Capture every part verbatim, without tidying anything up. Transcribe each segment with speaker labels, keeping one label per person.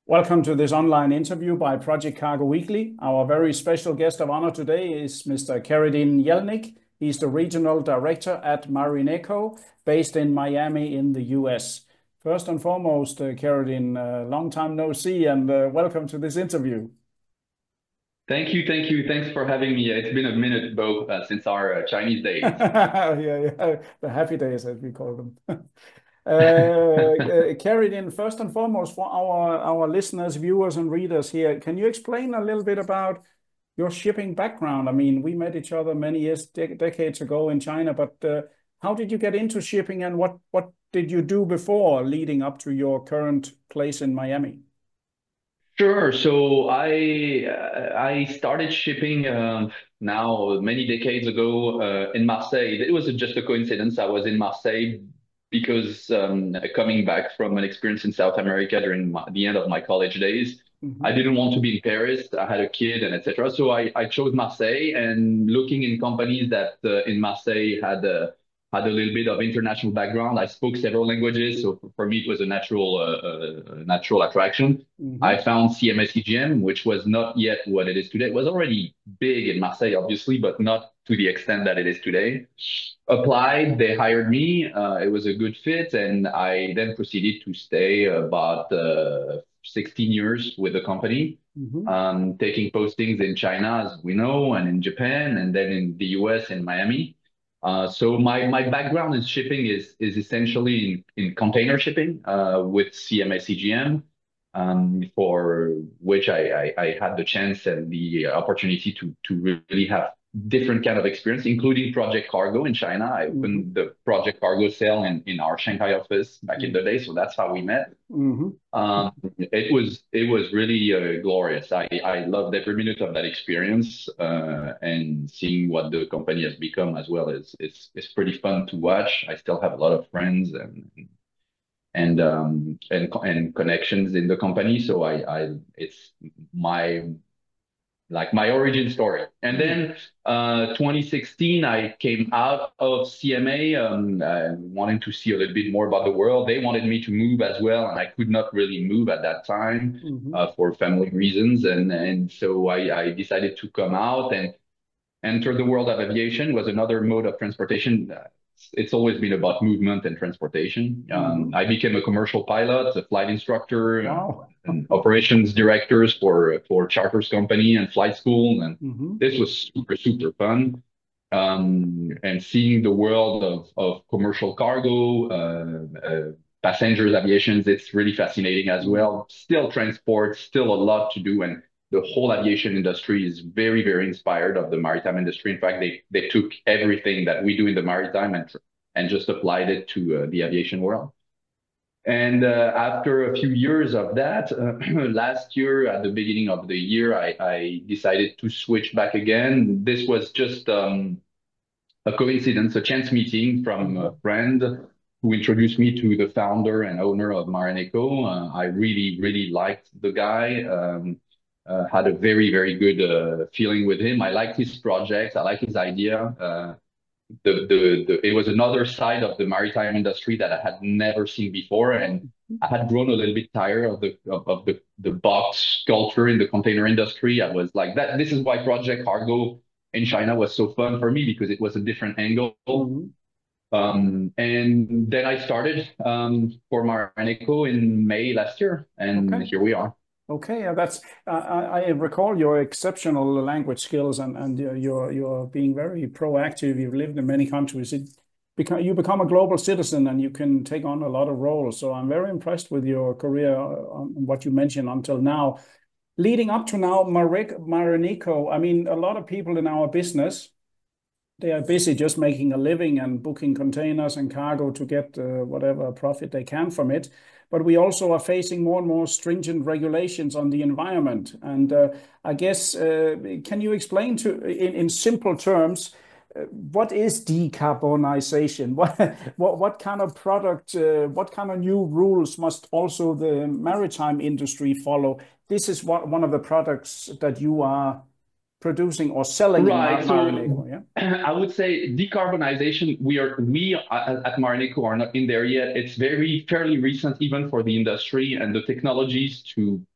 Speaker 1: Welcome to this online interview by Project Cargo Weekly. Our very special guest of honor today is Mister Keridin Yelnik. He's the regional director at Marinecco, based in Miami in the U S. First and foremost, uh, Keridin, uh, long time no see, and uh, welcome to this interview.
Speaker 2: Thank you, thank you. Thanks for having me. It's been a minute, Bo, uh, since our uh, Chinese days.
Speaker 1: Yeah, yeah, the happy days, as we call them. uh, uh, Keridin, first and foremost, for our, our listeners, viewers, and readers here, can you explain a little bit about your shipping background? I mean, we met each other many years, de decades ago in China, but uh, how did you get into shipping, and what, what did you do before leading up to your current place in Miami?
Speaker 2: Sure. So I uh, I started shipping um, now many decades ago uh, in Marseille. It was just a coincidence. I was in Marseille because um, coming back from an experience in South America during my, the end of my college days, I
Speaker 1: Hmm.
Speaker 2: didn't want to be in Paris. I had a kid and et cetera. So I, I chose Marseille, and looking in companies that uh, in Marseille had a had a little bit of international background. I spoke several languages, so for, for me it was a natural uh, uh, natural attraction. I
Speaker 1: Hmm.
Speaker 2: found C M S E G M, which was not yet what it is today. It was already big in Marseille, obviously, but not to the extent that it is today. Applied, they hired me. Uh, it was a good fit, and I then proceeded to stay about uh, sixteen years with the company,
Speaker 1: Hmm.
Speaker 2: um, taking postings in China, as we know, and in Japan, and then in the U S in Miami. Uh, so my my background in shipping is is essentially in, in container shipping uh, with C M S E G M, um, for which I, I I had the chance and the opportunity to to really have different kind of experience, including project cargo in China. I
Speaker 1: Hmm.
Speaker 2: opened the project cargo sale in in our Shanghai office back in the day, so that's how we met.
Speaker 1: Hmm.
Speaker 2: Um, it was it was really uh, glorious. I I loved every minute of that experience, uh, and seeing what the company has become as well is it's it's pretty fun to watch. I still have a lot of friends and and um and and connections in the company, so I I it's my like my origin story. And
Speaker 1: Hmm.
Speaker 2: then uh, twenty sixteen, I came out of C M A, um, uh, wanting to see a little bit more about the world. They wanted me to move as well, and I could not really move at that time
Speaker 1: Hmm.
Speaker 2: uh, for family reasons. And and so I, I decided to come out and enter the world of aviation. Was another mode of transportation. Uh, It's always been about movement and transportation. Um,
Speaker 1: Hmm.
Speaker 2: I became a commercial pilot, a flight instructor, uh,
Speaker 1: Wow.
Speaker 2: and operations directors for for charters company and flight school, and
Speaker 1: Hmm.
Speaker 2: this was super super fun. Um, and seeing the world of of commercial cargo, uh, uh, passengers aviations, it's really fascinating as well. Still transport, still a lot to do, and the whole aviation industry is very, very inspired of the maritime industry. In fact, they they took everything that we do in the maritime and and just applied it to uh, the aviation world. And uh, after a few years of that, uh, last year at the beginning of the year, I, I decided to switch back again. This was just um, a coincidence, a chance meeting from a
Speaker 1: Hmm.
Speaker 2: friend who introduced me to the founder and owner of Marinecco. Uh, I really, really liked the guy. Um, uh, had a very, very good uh, feeling with him. I liked his project. I liked his idea. Uh, the, the, the, it was another side of the maritime industry that I had never seen before. And I had grown a little bit tired of the, of, of the, the box culture in the container industry. I was like that. This is why Project Cargo in China was so fun for me because it was a different angle.
Speaker 1: Hmm.
Speaker 2: Um, and then I started um, for Marinecco in May last year, and
Speaker 1: Okay.
Speaker 2: here we are.
Speaker 1: Okay, uh, that's uh, I, I recall your exceptional language skills, and and uh, you're you're being very proactive. You've lived in many countries. It become you become a global citizen, and you can take on a lot of roles. So I'm very impressed with your career, uh, on what you mentioned until now. Leading up to now, Marek Marinico. I mean, a lot of people in our business, they are busy just making a living and booking containers and cargo to get uh, whatever profit they can from it. But we also are facing more and more stringent regulations on the environment. And uh, I guess, uh, can you explain to in, in simple terms, uh, what is decarbonization? What what what kind of product, uh, what kind of new rules must also the maritime industry follow? This is what one of the products that you are producing or selling in Mar
Speaker 2: Right. So
Speaker 1: Marinero, yeah?
Speaker 2: I would say decarbonization, we are we at, at are not in there yet. It's very fairly recent even for the industry and the technologies to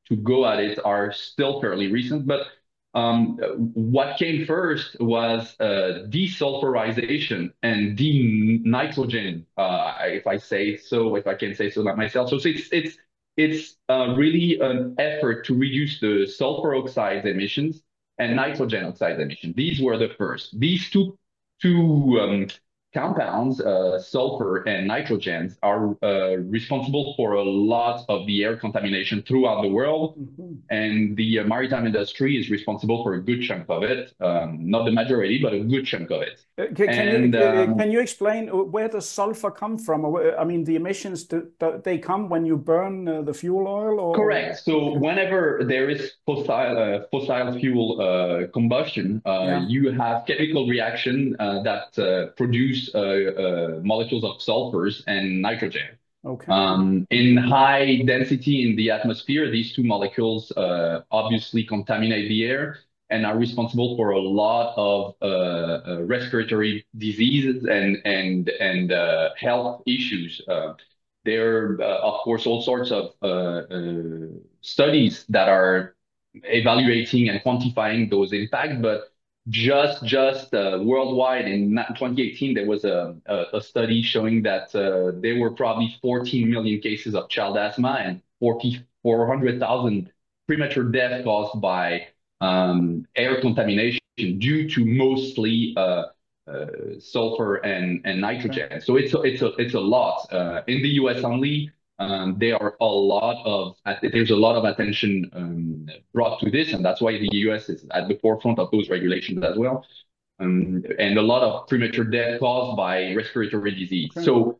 Speaker 2: to go at it are still fairly recent. But um, what came first was uh, desulfurization and denitrogen, uh, if I say so, if I can say so myself. So it's it's it's uh, really an effort to reduce the sulfur oxides emissions and nitrogen oxide emission. These were the first. These two two um, compounds, uh, sulfur and nitrogens, are uh, responsible for a lot of the air contamination throughout the world.
Speaker 1: Mm-hmm.
Speaker 2: And the uh, maritime industry is responsible for a good chunk of it. Um, not the majority, but a good chunk of it.
Speaker 1: Uh, Can, can you
Speaker 2: And
Speaker 1: uh,
Speaker 2: um,
Speaker 1: can you explain uh, where does sulfur come from? Or where- I mean, the emissions do, do they come when you burn uh, the fuel oil, or
Speaker 2: Correct. So
Speaker 1: okay.
Speaker 2: whenever there is fossil uh, fossil fuel uh, combustion, uh,
Speaker 1: Yeah.
Speaker 2: you have chemical reaction uh, that uh, produce uh, uh, molecules of sulfurs and nitrogen.
Speaker 1: Okay.
Speaker 2: Um, in high density in the atmosphere, these two molecules uh, obviously contaminate the air and are responsible for a lot of uh, uh, respiratory diseases and and and uh, health issues. Uh, there are, uh, of course, all sorts of uh, uh, studies that are evaluating and quantifying those impacts, but just just uh, worldwide in twenty eighteen, there was a, a, a study showing that uh, there were probably fourteen million cases of child asthma and four hundred thousand premature deaths caused by um, air contamination due to mostly uh, uh, sulfur and, and
Speaker 1: Okay.
Speaker 2: nitrogen. So it's a, it's a, it's a lot. Uh, in the U S only, um, there are a lot of there's a lot of attention um, brought to this, and that's why the U S is at the forefront of those regulations as well. Um, and a lot of premature death caused by respiratory disease.
Speaker 1: Okay.
Speaker 2: So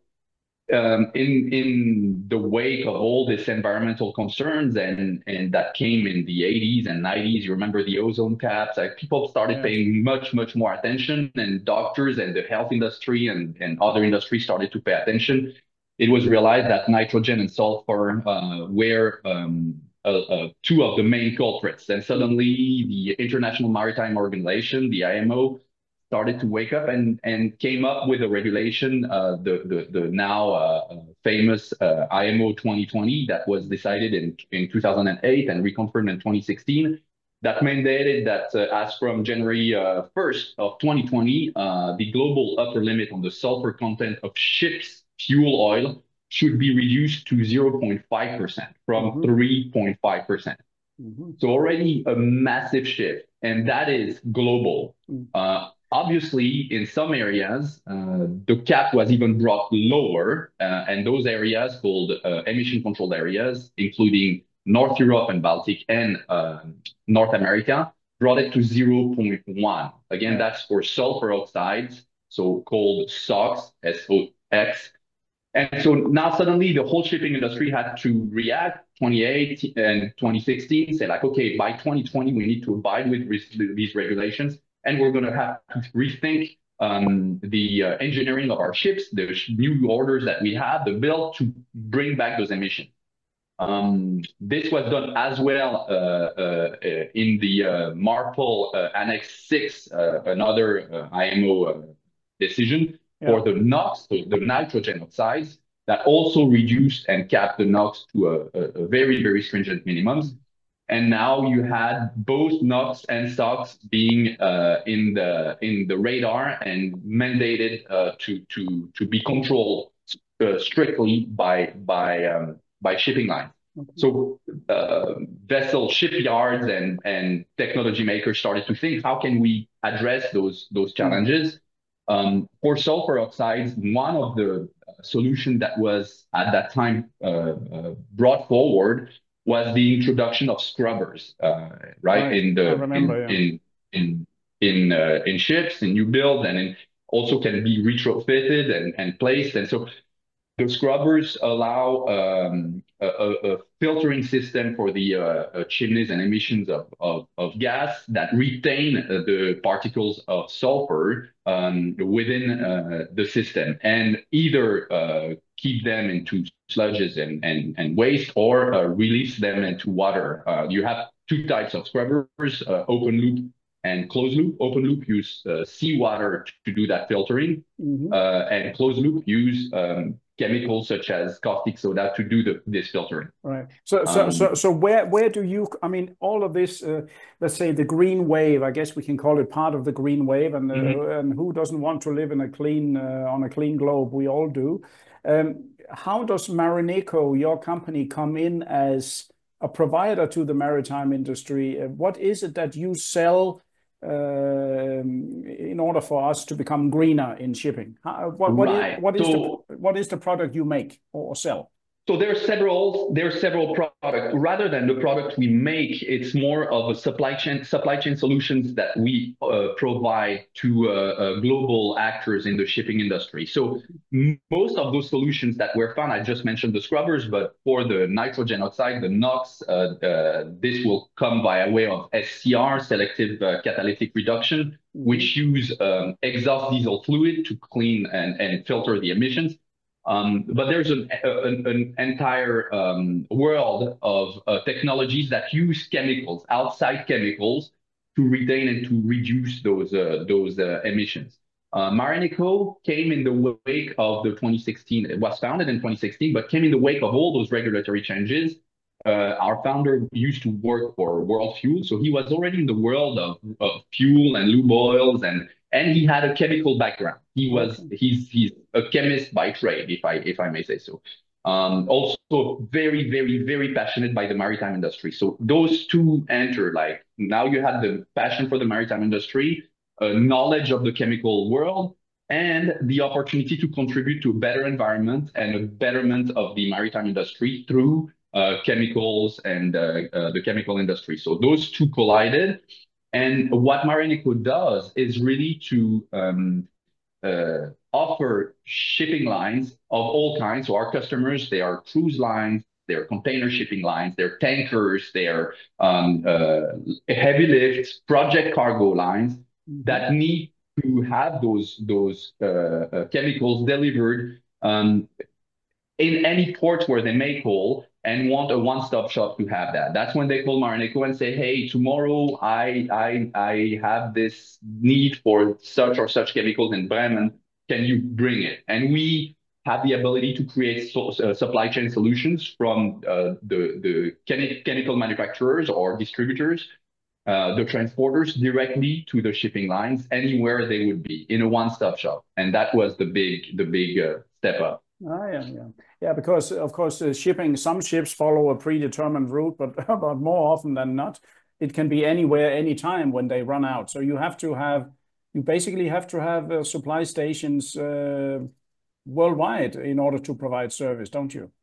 Speaker 2: um, in in the wake of all these environmental concerns and and that came in the eighties and nineties, you remember the ozone caps, like people started
Speaker 1: Yes.
Speaker 2: paying much much more attention, and doctors and the health industry and and other industries started to pay attention. It was realized that nitrogen and sulfur uh, were um, uh, uh, two of the main culprits, and suddenly the International Maritime Organization, the I M O, started to wake up and and came up with a regulation, uh, the the the now uh, famous uh, I M O twenty twenty that was decided in in two thousand eight and reconfirmed in twenty sixteen. That mandated that uh, as from January uh, first of twenty twenty, uh, the global upper limit on the sulfur content of ships' fuel oil should be reduced to zero point five percent from
Speaker 1: Mm-hmm.
Speaker 2: three point five percent.
Speaker 1: Mm-hmm.
Speaker 2: So already a massive shift, and that is global.
Speaker 1: Mm.
Speaker 2: Uh, obviously, in some areas, uh, the cap was even brought lower, uh, and those areas called uh, emission controlled areas, including North Europe and Baltic and uh, North America, brought it to zero point one. Again,
Speaker 1: Yeah.
Speaker 2: that's for sulfur oxides, so called SOx, S O X, and so now suddenly the whole shipping industry had to react. twenty eighteen and twenty sixteen, say like, okay, by twenty twenty, we need to abide with these regulations, and we're going to have to rethink um, the uh, engineering of our ships, the new orders that we have, the build to bring back those emissions. Um, this was done as well uh, uh, in the uh, MARPOL uh, Annex six, uh, another uh, I M O uh, decision
Speaker 1: Yeah.
Speaker 2: for the NOx, the, the nitrogen oxides, that also reduced and capped the NOx to a, a, a very, very stringent minimums. And now you had both NOx and SOx being uh, in the in the radar and mandated uh, to to to be controlled uh, strictly by by um, by shipping lines.
Speaker 1: Okay.
Speaker 2: So uh, vessel shipyards and and technology makers started to think, how can we address those those challenges? Um, for sulfur oxides, one of the solution that was at that time uh, uh, brought forward was the introduction of scrubbers, uh, right?
Speaker 1: Right.
Speaker 2: In
Speaker 1: I
Speaker 2: the
Speaker 1: remember.
Speaker 2: in
Speaker 1: Yeah.
Speaker 2: in in in uh, in ships, in new builds, and in, also can be retrofitted and and placed. And so the scrubbers allow um, a, a, a filtering system for the uh, uh, chimneys and emissions of, of, of gas that retain uh, the particles of sulfur um, within uh, the system, and either uh, keep them into sludges and, and, and waste, or uh, release them into water. Uh, you have two types of scrubbers, uh, open loop and closed loop. Open loop use uh, seawater to do that filtering,
Speaker 1: Mm-hmm.
Speaker 2: uh, and closed loop use um, chemicals such as caustic soda to do the, this filtering.
Speaker 1: Right. So, so,
Speaker 2: Um,
Speaker 1: so, so where, where do you, I mean, all of this, uh, let's say the green wave, I guess we can call it part of the green wave, and
Speaker 2: mhm.
Speaker 1: uh, and who doesn't want to live in a clean, uh, on a clean globe? We all do. Um, how does Marimekko, your company, come in as a provider to the maritime industry? Uh, What is it that you sell um, in order for us to become greener in shipping? How, what, what is,
Speaker 2: Right.
Speaker 1: what is the,
Speaker 2: So
Speaker 1: what is the product you make or sell?
Speaker 2: So there are several there are several products. Rather than the product we make, it's more of a supply chain supply chain solutions that we uh, provide to uh, uh, global actors in the shipping industry. So m- most of those solutions that were found, I just mentioned the scrubbers, but for the nitrogen oxide, the NOx, uh, uh, this will come via way of S C R, selective uh, catalytic reduction,
Speaker 1: Mhm.
Speaker 2: which use um, exhaust diesel fluid to clean and, and filter the emissions. Um, but there's an, an, an entire um, world of uh, technologies that use chemicals, outside chemicals, to retain and to reduce those uh, those uh, emissions. Uh, Marimekko came in the wake of the twenty sixteen. It was founded in twenty sixteen, but came in the wake of all those regulatory changes. Uh, our founder used to work for World Fuel, so he was already in the world of, of fuel and lube oils, and and he had a chemical background. He was
Speaker 1: Okay.
Speaker 2: he's he's a chemist by trade, if I if I may say so. Um, also very very very passionate by the maritime industry. So those two enter like now you had the passion for the maritime industry, uh, knowledge of the chemical world, and the opportunity to contribute to a better environment and a betterment of the maritime industry through uh, chemicals and uh, uh, the chemical industry. So those two collided. And what Marimekko does is really to um, uh, offer shipping lines of all kinds. So our customers, they are cruise lines, they're container shipping lines, they're tankers, they're um, uh, heavy lifts, project cargo lines
Speaker 1: Mhm.
Speaker 2: that need to have those those uh, uh, chemicals delivered um, in any port where they make call and want a one-stop shop to have that. That's when they call Marimekko and say, "Hey, tomorrow I I I have this need for such or such chemicals in Bremen. Can you bring it?" And we have the ability to create so, uh, supply chain solutions from uh, the the chemi- chemical manufacturers or distributors, uh, the transporters directly to the shipping lines anywhere they would be in a one-stop shop. And that was the big the big uh, step up.
Speaker 1: Ah, yeah, yeah. Yeah, because of course, uh, shipping, some ships follow a predetermined route, but but more often than not, it can be anywhere, anytime when they run out. So you have to have, you basically have to have uh, supply stations uh, worldwide in order to provide service, don't you?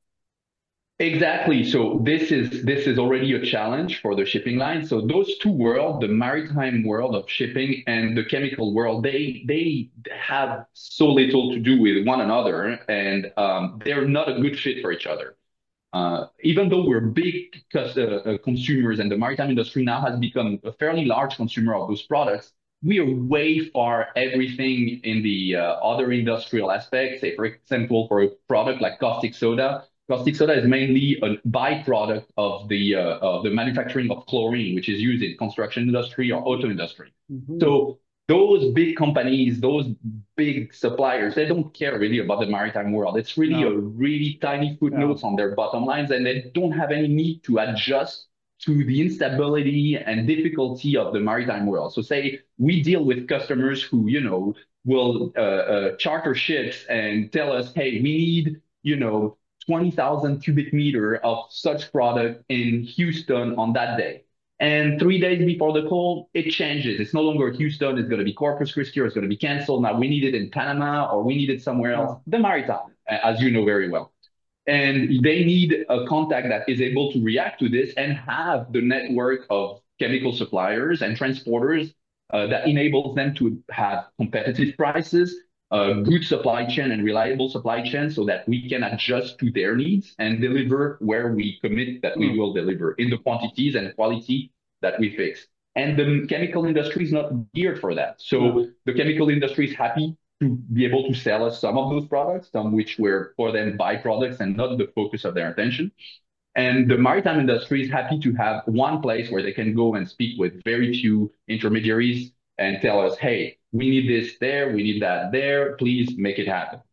Speaker 2: Exactly. So this is this is already a challenge for the shipping line. So those two worlds, the maritime world of shipping and the chemical world, they they have so little to do with one another, and um, they're not a good fit for each other. Uh, even though we're big cus- uh, uh, consumers and the maritime industry now has become a fairly large consumer of those products, we are way far everything in the uh, other industrial aspects. Say, for example, for a product like caustic soda, caustic soda is mainly a byproduct of the uh, of the manufacturing of chlorine, which is used in construction industry or auto industry.
Speaker 1: Mhm.
Speaker 2: So those big companies, those big suppliers, they don't care really about the maritime world. It's really a
Speaker 1: No,
Speaker 2: really tiny
Speaker 1: yeah,
Speaker 2: footnotes on their bottom lines, and they don't have any need to adjust to the instability and difficulty of the maritime world. So say we deal with customers who, you know, will uh, uh, charter ships and tell us, hey, we need, you know, twenty thousand cubic meter of such product in Houston on that day. And three days before the call, it changes. It's no longer Houston. It's going to be Corpus Christi or it's going to be canceled. Now we need it in Panama or we need it somewhere else.
Speaker 1: yeah.
Speaker 2: The maritime, as you know very well. And they need a contact that is able to react to this and have the network of chemical suppliers and transporters uh, that enables them to have competitive prices, uh, good supply chain and reliable supply chain so that we can adjust to their needs and deliver where we commit that we
Speaker 1: Mm.
Speaker 2: will deliver in the quantities and quality that we fix. And the chemical industry is not geared for that. So
Speaker 1: No.
Speaker 2: the chemical industry is happy to be able to sell us some of those products, some which were for them byproducts and not the focus of their attention. And the maritime industry is happy to have one place where they can go and speak with very few intermediaries and tell us, hey, we need this there, we need that there, please make it happen.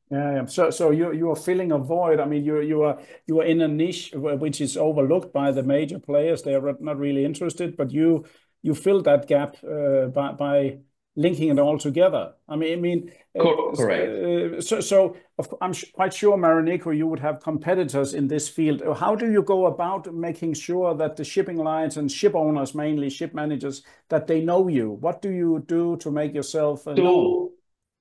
Speaker 1: Yeah, yeah. So, so you you are filling a void. I mean, you you are you are in a niche which is overlooked by the major players. They are not really interested, but you you fill that gap uh, by by linking it all together. I mean, I mean, uh,
Speaker 2: Co- correct.
Speaker 1: uh, so so of, I'm quite sure, Marineko, you would have competitors in this field. How do you go about making sure that the shipping lines and ship owners, mainly ship managers, that they know you? What do you do to make yourself uh, known?
Speaker 2: So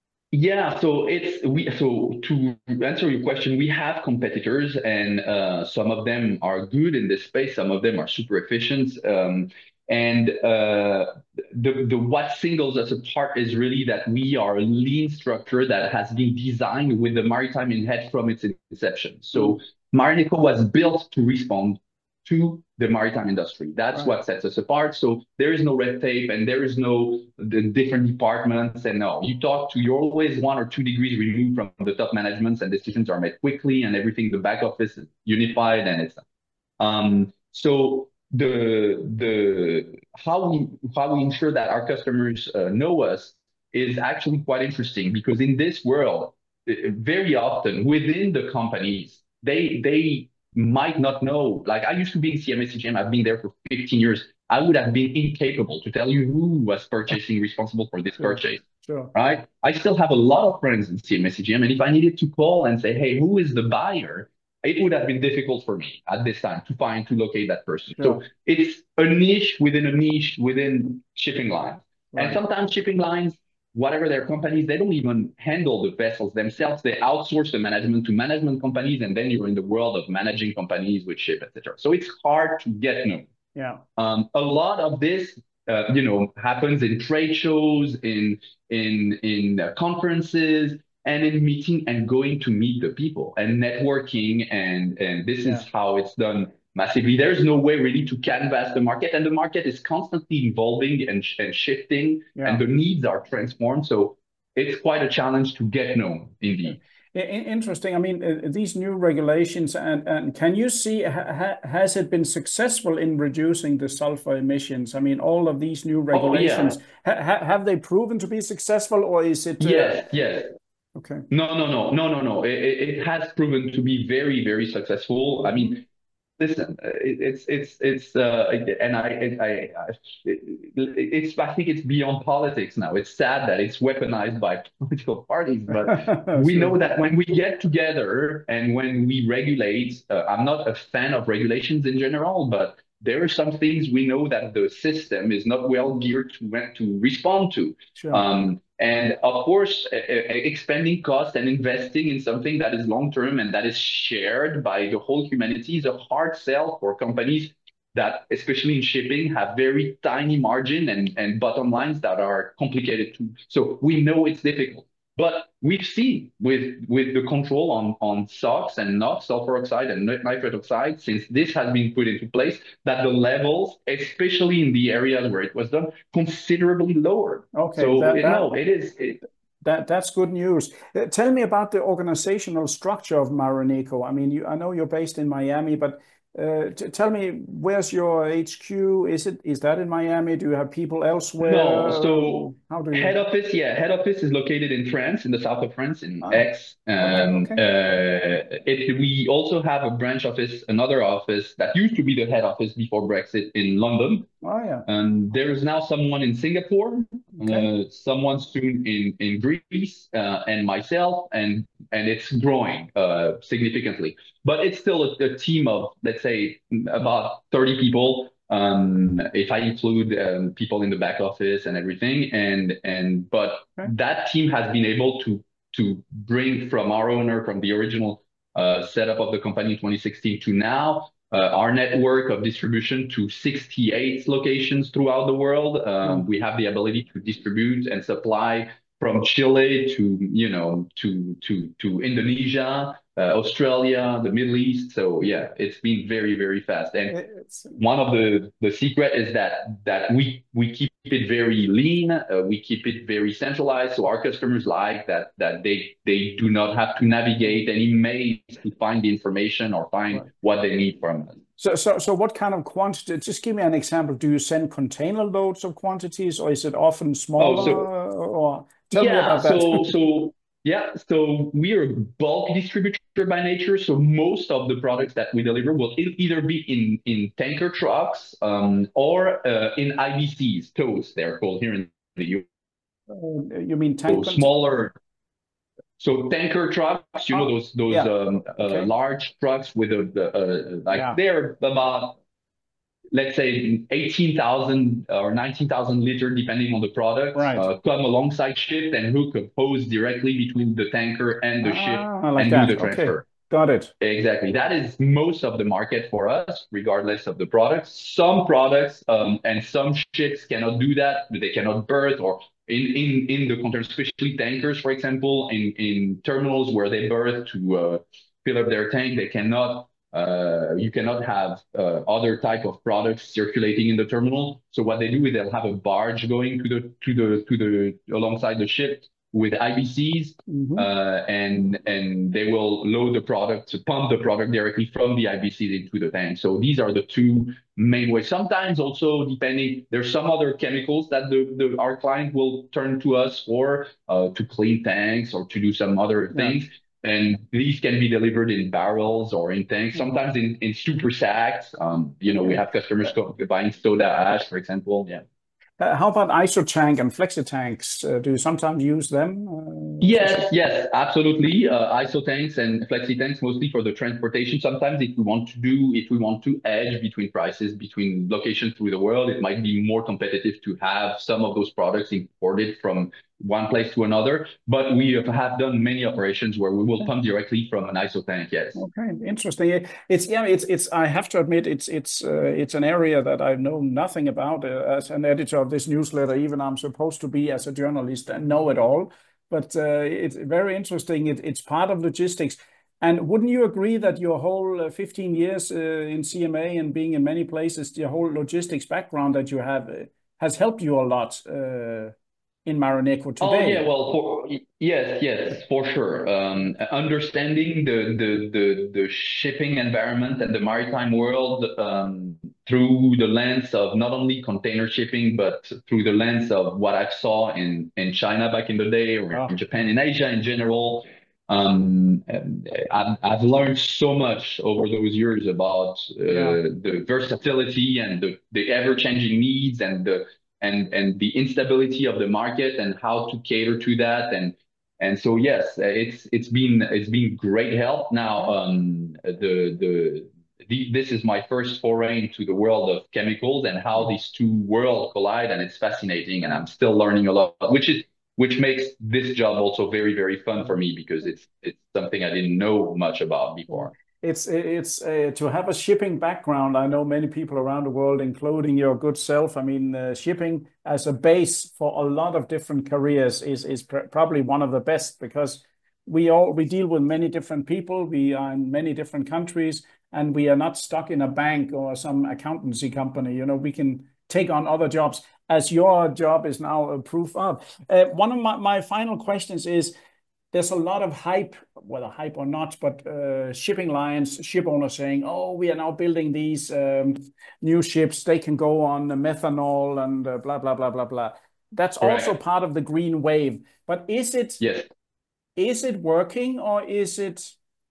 Speaker 2: yeah, so it's we so to answer your question, we have competitors, and uh, some of them are good in this space, some of them are super efficient. Um, and uh, the the what singles us apart is really that we are a lean structure that has been designed with the maritime in head from its inception.
Speaker 1: Mm,
Speaker 2: So Marinico was built to respond to the maritime industry. That's
Speaker 1: right.
Speaker 2: what sets us apart. So there is no red tape and there is no the different departments. And no, you talk to, you're always one or two degrees removed from the top managements and decisions are made quickly and everything, the back office is unified and it's, um, so the, the, how we, how we ensure that our customers uh, know us is actually quite interesting because in this world, uh, very often within the companies, they, they might not know. Like I used to be in C M A C G M, I've been there for fifteen years. I would have been incapable to tell you who was purchasing responsible for this
Speaker 1: Sure,
Speaker 2: purchase,
Speaker 1: sure.
Speaker 2: right? I still have a lot of friends in C M A C G M, and if I needed to call and say, hey, who is the buyer? It would have been difficult for me at this time to find, to locate that person. So
Speaker 1: Sure.
Speaker 2: it's a niche within a niche within shipping lines. And
Speaker 1: Right.
Speaker 2: sometimes shipping lines, whatever their companies, they don't even handle the vessels themselves. They outsource the management to management companies, and then you're in the world of managing companies with ship, et cetera. So it's hard to get known.
Speaker 1: Yeah.
Speaker 2: Um, a lot of this, uh, you know, happens in trade shows, in in in uh, conferences, and in meeting and going to meet the people and networking, and and this is
Speaker 1: Yeah.
Speaker 2: how it's done massively. There's no way really to canvas the market, and the market is constantly evolving and, and shifting, and
Speaker 1: Yeah.
Speaker 2: the needs are transformed. So it's quite a challenge to get known, indeed.
Speaker 1: Interesting. I mean, uh, these new regulations, and, and can you see, ha, has it been successful in reducing the sulfur emissions? I mean, all of these new
Speaker 2: Oh
Speaker 1: regulations,
Speaker 2: yeah,
Speaker 1: ha, ha, have they proven to be successful, or is it? Uh,
Speaker 2: yes, yes.
Speaker 1: okay.
Speaker 2: No, no, no, no, no, no. It, it it has proven to be very, very successful. I
Speaker 1: Mhm.
Speaker 2: mean, listen, uh, it, it's it's it's uh, and I, I, I it, it's I think it's beyond politics now. It's sad that it's weaponized by political parties, but we
Speaker 1: Sure.
Speaker 2: know that when we get together and when we regulate, uh, I'm not a fan of regulations in general, but there are some things we know that the system is not well geared to to respond to.
Speaker 1: Sure.
Speaker 2: Um, and of course, e- e- expanding cost and investing in something that is long term and that is shared by the whole humanity is a hard sell for companies that, especially in shipping, have very tiny margin and, and bottom lines that are complicated too. So we know it's difficult. But we've seen with with the control on on SOx and NOx, sulfur oxide and nitrate oxide, since this has been put into place, that the levels, especially in the areas where it was done, considerably lowered.
Speaker 1: Okay.
Speaker 2: So
Speaker 1: That
Speaker 2: it,
Speaker 1: that
Speaker 2: no, it is. It,
Speaker 1: That that's good news. Uh, tell me about the organizational structure of Marineko. I mean, you, I know you're based in Miami, but uh, t tell me, where's your H Q? Is it is that in Miami? Do you have people
Speaker 2: no,
Speaker 1: elsewhere?
Speaker 2: so
Speaker 1: How do
Speaker 2: head
Speaker 1: you?
Speaker 2: office, yeah, head office is located in France, in the south of France, in
Speaker 1: Ah,
Speaker 2: Aix.
Speaker 1: okay,
Speaker 2: Um,
Speaker 1: okay.
Speaker 2: uh, it, we also have a branch office, another office that used to be the head office before Brexit in London.
Speaker 1: Oh yeah,
Speaker 2: Um, there is now someone in Singapore,
Speaker 1: okay.
Speaker 2: uh, someone soon in in Greece, uh, and myself, and and it's growing uh, significantly. But it's still a, a team of, let's say, about thirty people, um, if I include um, people in the back office and everything. And and but
Speaker 1: Okay.
Speaker 2: that team has been able to to bring from our owner, from the original uh, setup of the company in twenty sixteen to now, uh, our network of distribution to sixty-eight locations throughout the world. Um,
Speaker 1: Sure.
Speaker 2: we have the ability to distribute and supply from Chile to, you know, to to to Indonesia, uh, Australia, the Middle East. So yeah, it's been very, very fast. And
Speaker 1: It's
Speaker 2: one of the the secret is that that we we keep it very lean, uh, we keep it very centralized, so our customers like that that they they do not have to navigate any maze to find the information or find
Speaker 1: right.
Speaker 2: what they need from us.
Speaker 1: So so so what kind of quantity? Just give me an example. Do you send container loads of quantities, or is it often
Speaker 2: Oh,
Speaker 1: smaller?
Speaker 2: so
Speaker 1: Or tell me
Speaker 2: yeah,
Speaker 1: about that.
Speaker 2: so so Yeah, so we are a bulk distributor by nature. So most of the products that we deliver will e- either be in in tanker trucks um, or uh, in I B Cs, tows, they're called here in the U S.
Speaker 1: Uh, you mean
Speaker 2: So
Speaker 1: tank cont
Speaker 2: smaller, so tanker trucks, you know
Speaker 1: Oh,
Speaker 2: those those
Speaker 1: yeah.
Speaker 2: um, uh,
Speaker 1: Okay.
Speaker 2: large trucks with a, the uh, like
Speaker 1: Yeah.
Speaker 2: they're about, let's say, eighteen thousand or nineteen thousand liter, depending on the product,
Speaker 1: Right.
Speaker 2: uh, come alongside ship and hook a hose directly between the tanker and the ship
Speaker 1: Ah, like
Speaker 2: and do
Speaker 1: that.
Speaker 2: the
Speaker 1: Okay.
Speaker 2: transfer.
Speaker 1: Got it.
Speaker 2: Exactly. That is most of the market for us, regardless of the products. Some products um, and some ships cannot do that. They cannot berth or in, in, in the container, especially tankers, for example, in, in terminals where they berth to uh, fill up their tank, they cannot, uh, you cannot have uh, other type of products circulating in the terminal. So what they do is they'll have a barge going to the, to the, to the, alongside the ship with I B Cs,
Speaker 1: Hmm.
Speaker 2: uh, and and they will load the product, to pump the product directly from the I B Cs into the tank. So these are the two main ways. Sometimes also, depending, there's some other chemicals that the, the our client will turn to us for uh, to clean tanks or to do some other
Speaker 1: Yeah.
Speaker 2: things. And these can be delivered in barrels or in tanks,
Speaker 1: Uh-huh.
Speaker 2: sometimes in, in super sacks. Um, you know, we
Speaker 1: Okay.
Speaker 2: have customers
Speaker 1: Uh,
Speaker 2: co- buying soda ash, for example. Yeah.
Speaker 1: uh, how about isotank and flexi-tanks? Uh, do you sometimes use them uh, for
Speaker 2: Yes,
Speaker 1: shipping?
Speaker 2: yes, absolutely. Uh, I S O tanks and flexi tanks mostly for the transportation. Sometimes if we want to do, if we want to edge between prices, between locations through the world, it might be more competitive to have some of those products imported from one place to another. But we have, have done many operations where we will pump directly from an I S O tank. Yes.
Speaker 1: Okay, interesting. It- It's yeah, it's it's. I have to admit, it's it's uh, it's an area that I know nothing about uh, as an editor of this newsletter. Even I'm supposed to be as a journalist and know it all, but uh, it's very interesting. It, it's part of logistics. And wouldn't you agree that your whole uh, fifteen years uh, in C M A and being in many places, your whole logistics background that you have uh, has helped you a lot uh, in Maroneco
Speaker 2: Oh yeah,
Speaker 1: today?
Speaker 2: well, for yes, yes, for sure. Um, understanding the, the the the shipping environment and the maritime world um, through the lens of not only container shipping, but through the lens of what I saw in in China back in the day, or in
Speaker 1: Oh,
Speaker 2: Japan, in Asia in general. Um, and I've, I've learned so much over those years about
Speaker 1: yeah.
Speaker 2: uh, the versatility and the, the ever-changing needs and the and and the instability of the market and how to cater to that. And and so yes, it's it's been it's been great help. Now um the the the, this is my first foray into the world of chemicals and how these two worlds collide, and it's fascinating, and I'm still learning a lot, which is which makes this job also very, very fun for me because it's it's something I didn't know much about
Speaker 1: Yeah.
Speaker 2: before.
Speaker 1: It's it's uh, to have a shipping background. I know many people around the world, including your good self. I mean, uh, shipping as a base for a lot of different careers is is pr probably one of the best because we all we deal with many different people. We are in many different countries, and we are not stuck in a bank or some accountancy company. You know, we can take on other jobs, as your job is now a proof of. Uh, one of my, my final questions is there's a lot of hype, whether hype or not, but uh, shipping lines, ship owners saying, "Oh, we are now building these um, new ships. They can go on methanol and uh, blah blah blah blah blah." That's also
Speaker 2: Correct.
Speaker 1: part of the green wave. But is it
Speaker 2: Yes.
Speaker 1: is it working or is it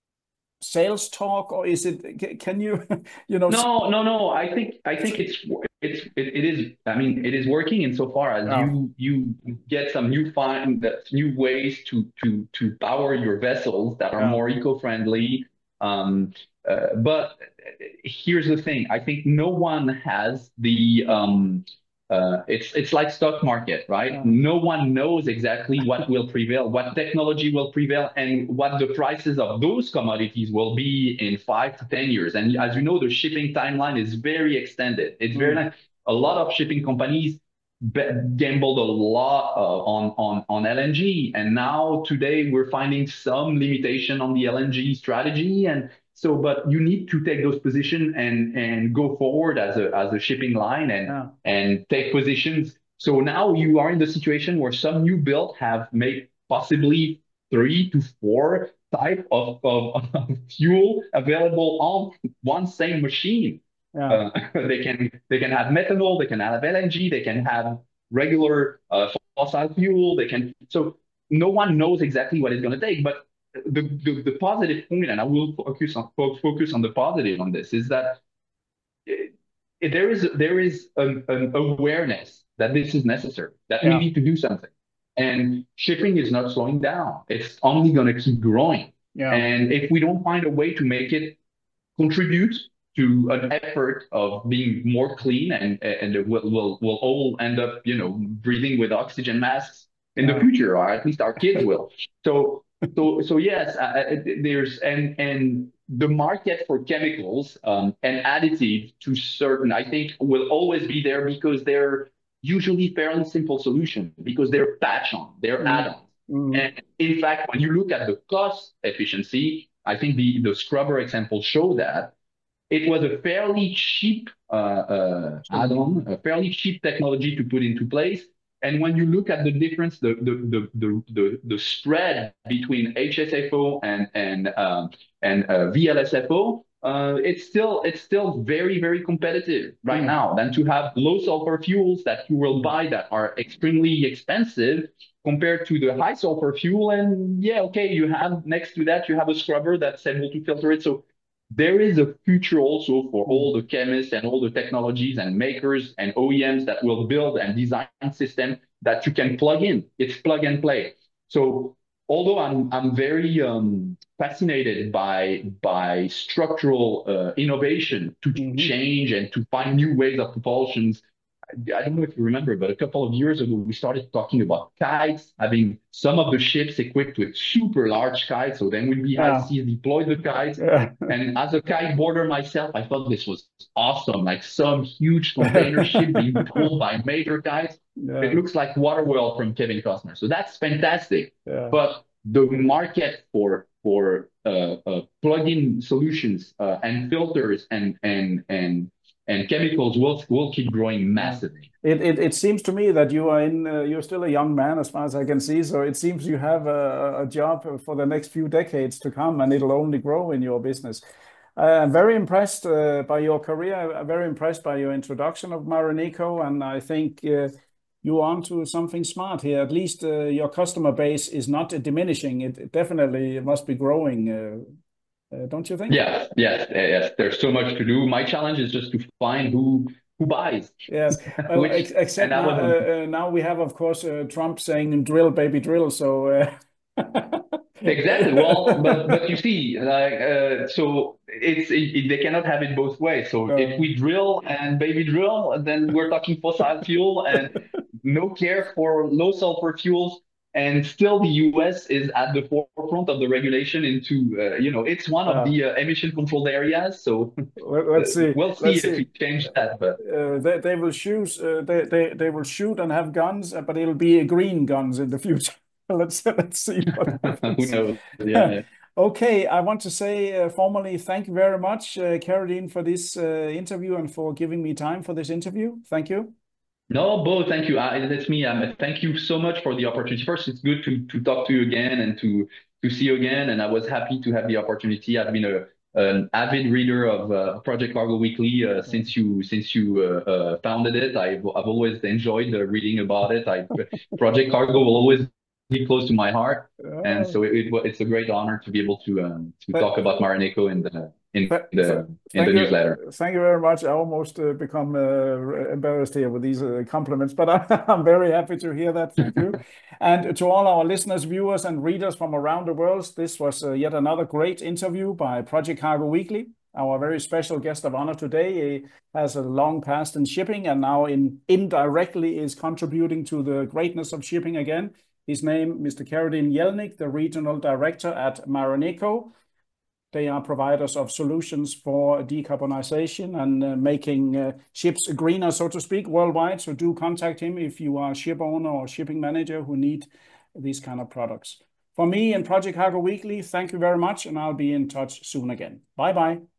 Speaker 1: sales talk or is it? Can you you know?
Speaker 2: No, no, no. I think I think it's it's it, it is. I mean, it is working insofar as
Speaker 1: Yeah,
Speaker 2: you you get some new find that new ways to to to power your vessels that are
Speaker 1: yeah,
Speaker 2: more eco-friendly. Um, uh, but here's the thing. I think no one has the um, uh, it's it's like stock market, right?
Speaker 1: yeah,
Speaker 2: No one knows exactly what will prevail, what technology will prevail, and what the prices of those commodities will be in five to ten years. And as you know, the shipping timeline is very extended. It's very
Speaker 1: mm,
Speaker 2: nice. A lot of shipping companies gambled a lot uh, on on on L N G, and now today we're finding some limitation on the L N G strategy. And so, but you need to take those positions and and go forward as a as a shipping line and
Speaker 1: yeah,
Speaker 2: and take positions. So now you are in the situation where some new build have made possibly three to four type of, of, of fuel available on one same machine.
Speaker 1: yeah.
Speaker 2: Uh, they can they can have methanol, they can have L N G, they can have regular uh, fossil fuel. They can so no one knows exactly what it's going to take. But the, the the positive point, and I will focus on focus on the positive on this, is that it, it- there is there is an, an awareness that this is necessary, that we
Speaker 1: Yeah,
Speaker 2: need to do something, and shipping is not slowing down. It's only going to keep growing.
Speaker 1: yeah,
Speaker 2: And if we don't find a way to make it contribute to an effort of being more clean, and and we'll, we'll, we'll all end up, you know, breathing with oxygen masks in the
Speaker 1: yeah.
Speaker 2: future, or at least our kids will. So so so yes, uh, there's and and the market for chemicals um, and additives to certain, I think, will always be there because they're usually fairly simple solutions because they're patch on, they're
Speaker 1: Mm,
Speaker 2: add-ons.
Speaker 1: mm,
Speaker 2: And in fact, when you look at the cost efficiency, I think the, the scrubber example showed that it was a fairly cheap uh, uh,
Speaker 1: absolutely.
Speaker 2: add-on, a fairly cheap technology to put into place. And when you look at the difference, the the the the, the, the spread between H S F O and and um, and uh, V L S F O, uh, it's still it's still very very competitive right
Speaker 1: Mm,
Speaker 2: now. Than to have low sulfur fuels that you will
Speaker 1: mm,
Speaker 2: buy that are extremely expensive compared to the high sulfur fuel. And yeah, okay, you have next to that you have a scrubber that's able to filter it. So there is a future also for
Speaker 1: mm.
Speaker 2: all the chemists and all the technologies and makers and O E Ms that will build and design system that you can plug in. It's plug and play. So although I'm I'm very um, fascinated by by structural uh, innovation to
Speaker 1: Mhm.
Speaker 2: change and to find new ways of propulsions, I don't know if you remember, but a couple of years ago, we started talking about kites, having some of the ships equipped with super large kites. So then we'd be high
Speaker 1: Yeah,
Speaker 2: seas, deploy the kites.
Speaker 1: yeah.
Speaker 2: And as a kiteboarder myself, I thought this was awesome. Like some huge container ship being pulled by major kites. It
Speaker 1: Yeah,
Speaker 2: looks like Waterworld from Kevin Costner. So that's fantastic.
Speaker 1: yeah.
Speaker 2: But the market for for uh, uh, plug-in solutions uh, and filters and and and and chemicals will will keep growing
Speaker 1: Yeah.
Speaker 2: massively.
Speaker 1: It, it it seems to me that you are in uh, you're still a young man as far as I can see. So it seems you have a, a job for the next few decades to come, and it'll only grow in your business. Uh, I'm very impressed uh, by your career. I'm very impressed by your introduction of Marinico, and I think uh, you're onto something smart here. At least uh, your customer base is not diminishing. It, it definitely must be growing. Uh, uh, don't you think?
Speaker 2: Yes, yes, yes. There's so much to do. My challenge is just to find who who buys,
Speaker 1: Yes. Well,
Speaker 2: which
Speaker 1: ex
Speaker 2: and
Speaker 1: except
Speaker 2: that
Speaker 1: now,
Speaker 2: was a
Speaker 1: uh, uh, now we have, of course, uh, Trump saying "drill, baby, drill." So, uh,
Speaker 2: exactly. Well, but but you see, like uh, so it's it, it- they cannot have it both ways. So if
Speaker 1: no.
Speaker 2: we drill and baby drill, then we're talking fossil fuel and no care for low sulfur fuels. And still, the U S is at the forefront of the regulation into, uh, you know, it's one of
Speaker 1: Uh,
Speaker 2: the uh, emission controlled areas. So
Speaker 1: let,
Speaker 2: uh,
Speaker 1: let's see.
Speaker 2: we'll see
Speaker 1: Let's
Speaker 2: if
Speaker 1: see.
Speaker 2: we change that. But
Speaker 1: Uh, they they will shoot. Uh, they they they will shoot and have guns, uh, but it'll be green guns in the future. Let's let's see what
Speaker 2: who
Speaker 1: happens.
Speaker 2: knows? Yeah, yeah.
Speaker 1: Okay, I want to say uh, formally thank you very much, uh, Caroline, for this uh, interview and for giving me time for this interview. Thank you.
Speaker 2: No, Bo, thank you. Uh, that's me. Um, thank you so much for the opportunity. First, it's good to to talk to you again and to to see you again. And I was happy to have the opportunity. I've been a an avid reader of uh, Project Cargo Weekly uh,
Speaker 1: Uh,
Speaker 2: since you since you uh, uh, founded it. I've I've always enjoyed uh, reading about it. I Project Cargo will always be close to my heart, and
Speaker 1: uh,
Speaker 2: so it, it it's a great honor to be able to um, to
Speaker 1: th
Speaker 2: talk about Marineko in the in
Speaker 1: th th
Speaker 2: the in the
Speaker 1: Thank you,
Speaker 2: newsletter.
Speaker 1: thank you very much. I almost uh, become uh, embarrassed here with these uh, compliments, but I, I'm very happy to hear that. Thank you. And to all our listeners, viewers, and readers from around the world, this was uh, yet another great interview by Project Cargo Weekly. Our very special guest of honor today uh, has a long past in shipping and now in indirectly is contributing to the greatness of shipping again. His name, Mister Kerodin Jelnik, the regional director at Marineko. They are providers of solutions for decarbonization and uh, making uh, ships greener, so to speak, worldwide. So do contact him if you are a ship owner or shipping manager who need these kind of products. For me and Project Cargo Weekly, thank you very much, and I'll be in touch soon again. Bye bye.